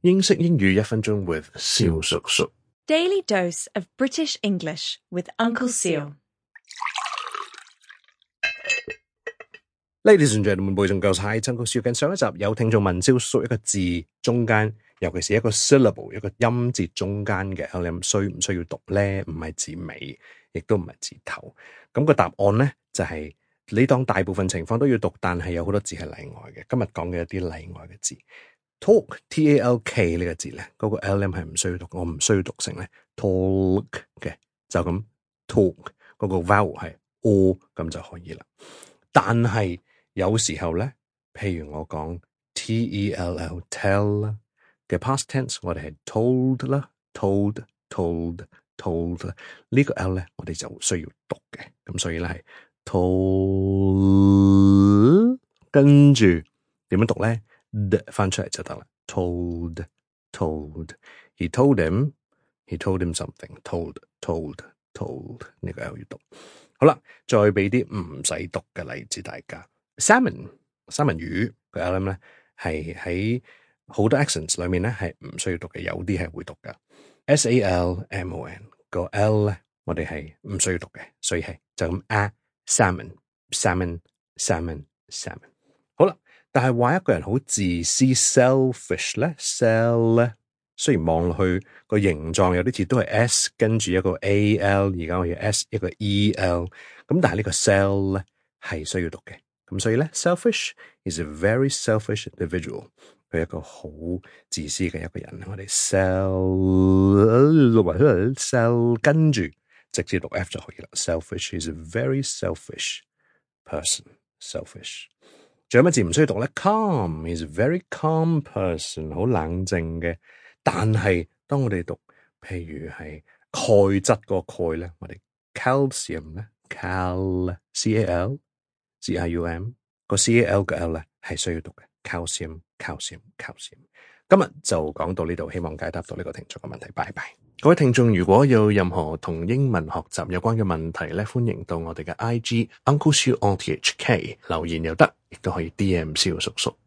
英式英語1分鐘 with 蕭叔叔。 Daily dose of British English with Uncle Seal. Ladies and gentlemen, boys and girls, hi, Uncle Seal。上一集有聽眾問蕭叔叔一個字中間，尤其是一個 syllable 一個音節中間嘅 LM 需唔需要讀咧？唔係字尾，亦都唔係字頭。咁個答案咧就係你當大部分情況都要讀，但係有好多字係例外嘅。今日講嘅一啲例外嘅字。talk T-A-L-K 呢個字咧，嗰個 L-M 係唔需要讀，我唔需要讀成咧 talk 嘅，就咁 talk 嗰個 vowel 係 O 咁就可以啦。但係有時候咧，譬如我講 T-E-L-L tell 嘅 past tense， 我哋係 told 啦 told 啦，呢個 L 咧我哋就需要讀嘅，咁所以咧係 told 跟住點樣讀咧？翻出嚟就得啦。told he told him something told 呢個 L 要讀。好啦，再俾啲唔使讀嘅例子大家。salmon 三文魚個 LM 咧係喺好多 accents 裏面咧係唔需要讀嘅，有啲係會讀噶。salmon 個 L 咧我哋係唔需要讀嘅，所以係就咁salmon。好啦。但係話一個人好自私 selfish 咧 ，sell 咧，雖然望落去個形狀有啲似都係 S 跟住一個 AL， 而家我要 S 一個 EL， 咁但係呢個 sell 咧係需要讀嘅，咁所以咧 selfish is a very selfish individual， 佢係一個好自私嘅一個人，我哋 sell 跟住直接讀 F 就可以啦。selfish is a very selfish person，selfish。仲有乜字唔需要讀咧？ calm is a very calm person， 好冷靜嘅。但係當我哋讀，譬如係鈣質個鈣咧，我哋 calcium 咧 C-A-L C-I-U-M 個 C-A-L 嘅 L 咧係需要讀嘅 calcium。今日就講到呢度，希望解答到呢個聽眾嘅問題。拜拜。各位聽眾，如果有任何同英文學習有關嘅問題咧，歡迎到我哋嘅 IG Uncle Siu on THK 留言又得，亦都可以 DM 蕭叔叔。